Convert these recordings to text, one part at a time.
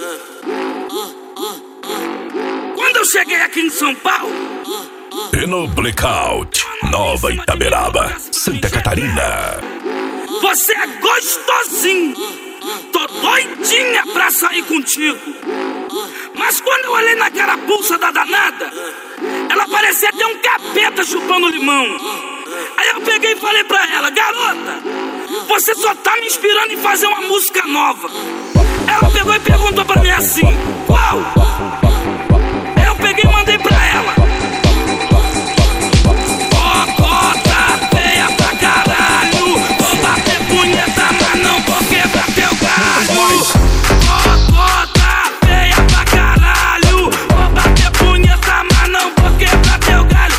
Quando eu cheguei aqui em São Paulo, e no Blackout, Nova Itaberaba, Santa Catarina. você é gostosinho, tô doidinha pra sair contigo. Mas quando eu olhei na carapuça da danada, ela parecia ter um capeta chupando limão. Aí eu peguei e falei pra ela: garota, você só tá me inspirando em fazer uma música nova. Ela pegou e perguntou pra mim assim: qual? Eu peguei e mandei pra ela: cocota feia pra caralho, vou bater punheta, mas não vou quebrar teu galho. Cocota feia pra caralho, vou bater punheta, mas não vou quebrar teu galho.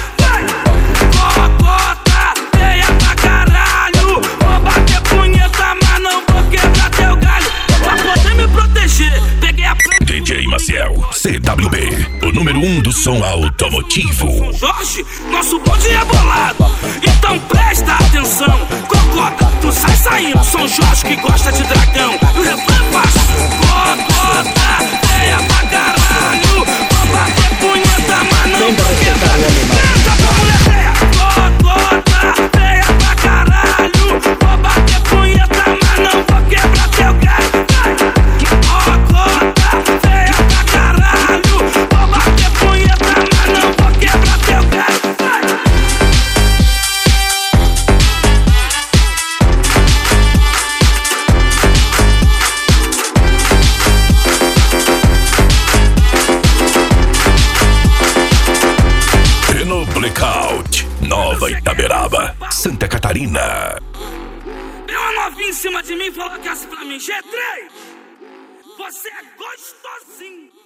Cocota feia pra caralho, vou bater punheta, mas não vou quebrar teu galho. Pra poder me proteger, peguei a DJ Maciel, CWB, o número 1 do som automotivo. Jorge, nosso bonde é bolado, então presta atenção. Cocota, tu sai saindo, São Jorge que gosta de dragão. E o refrão é fácil: cocota feia pra caralho, vou bater punheta, mas não vou quebrar. Canta pra mulher feia. Cocota feia pra caralho, vou bater punheta, mas não vou quebrar teu galho. Cocota feia pra caralho, vou bater punheta, mas não vou quebrar teu galho. E no Blackout, Nova Itaberaba, Santa Catarina. Deu uma novinha em cima de mim e falou que assim pra mim: G3, você é gostosinho.